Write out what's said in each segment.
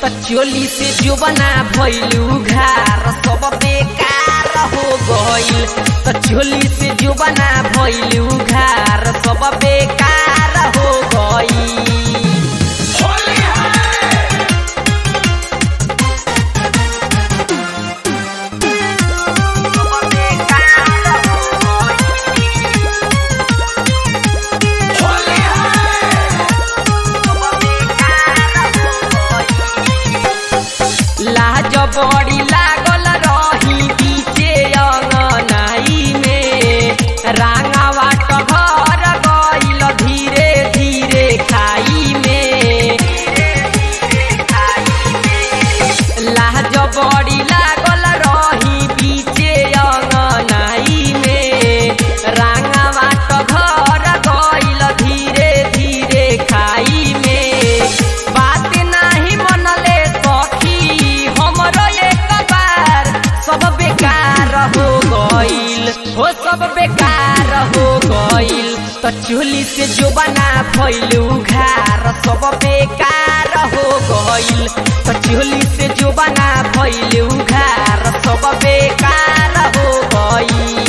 चोली से जो बना भइल उघार सब बेकार हो गइल। चोली से जो बना भइल उघार सब बेकार हो गइल। लाज बड़ी लागल रही बीचे अंगनाई में, रांगावा टभर गइल धीरे धीरे खाई में। लाज बड़ी लागल रही बीचे अंगनाई में, रांगावा टभर गइल धीरे धीरे खाई में। बात नाही मनले सब बेकार हो गइल, हो सब बेकार हो गइल। चोली से जो बना भइल उघार सब बेकार हो गइल। चोली से जो बना भइल उघार सब बेकार हो गइल।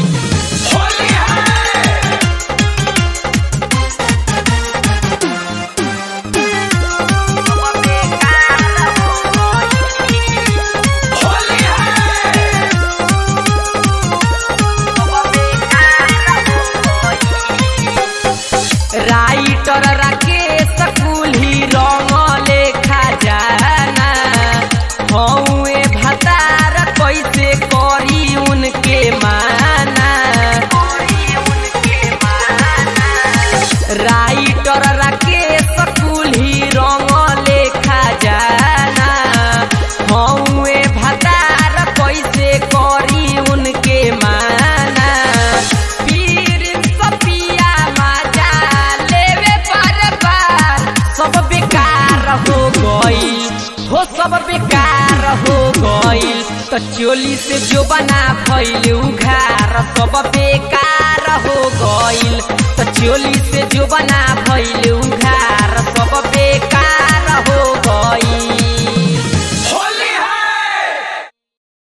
राइटर राकेश कुल्ही रंग लेखा जाना, हौए भतार कैसे करी उनके माना। राइटर राकेश कुल्ही रंग लेखा जाना, हौए भतार कैसे करी उनके माना। सब बेकार हो गइल, हो सब बेकार हो गइल। चोली से जो बना भइल उघार सब बेकार हो गइल। चोली से जो बना भइल